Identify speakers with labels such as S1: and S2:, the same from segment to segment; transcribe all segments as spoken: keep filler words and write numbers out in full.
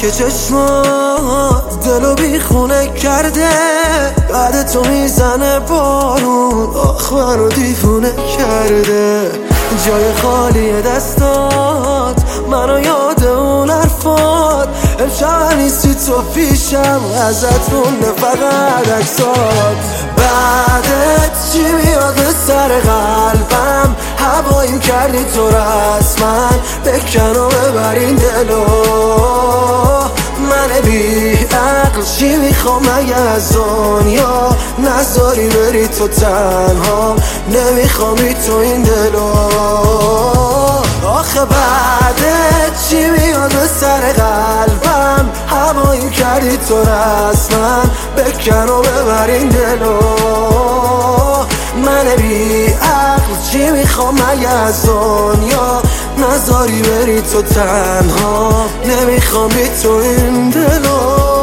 S1: که چشمات دلو بیخونه کرده، بعد تو میزنه بارون، آخ منو دیوونه کرده. جای خالی دستات منو یاد اون حرفات، امشب نیستی تو پیشم، ازت مونده فقط عکسات. بعدت چی میاد به سر قلبم، هواییم کردی تو رسما، بکن و ببر این دلو. من بی عقل چی میخوام مگه از دنیا، نذاری بری تو تنها، نمیخوام تو این دلو. آخه بعدت چی میاد به سر قلبم، هوایی کردی تو رسما، بکن و ببر این دلو. من بی عقل چی میخوام مگه از دنیا، نذاری بری تو تنها، نمیخوام بی تو این دلو.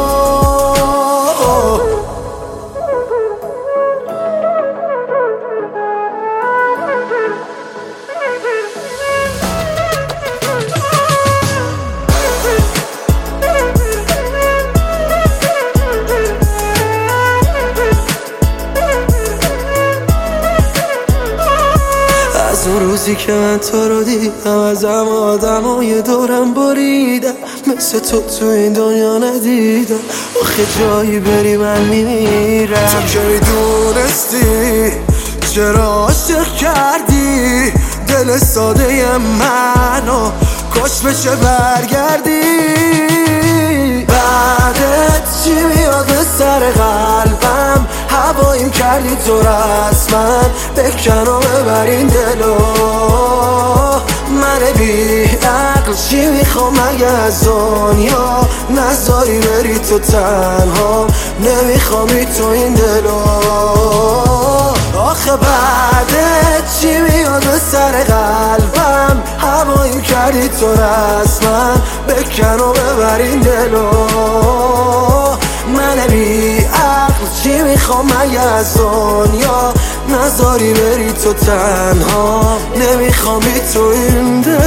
S1: اون روزی که من تو رو دیدم، ازم آدمای دورم بریدم، مثل تو تو این دنیا ندیدم. آخه جایی بری من میمیرم. تو که میدونستی چرا عاشق کردی دل ساده منو، کاش بشه برگردی. بعدت چی میاد به سر قلبم، هواییم کردی تو رسما، بکن و ببر این دلو. من بی عقل چی میخوام مگه از دنیا، نذاری بری تو تنها، نمیخوام بی تو این دلو. آخه بعدت چی میاد به سر قلبم، هواییم کردی تو رسما، بکن و ببر این دلو. من بی عقل چی میخوام مگه از دنیا، نذاری بری تو تنها، نمیخوام بی تو این دلو.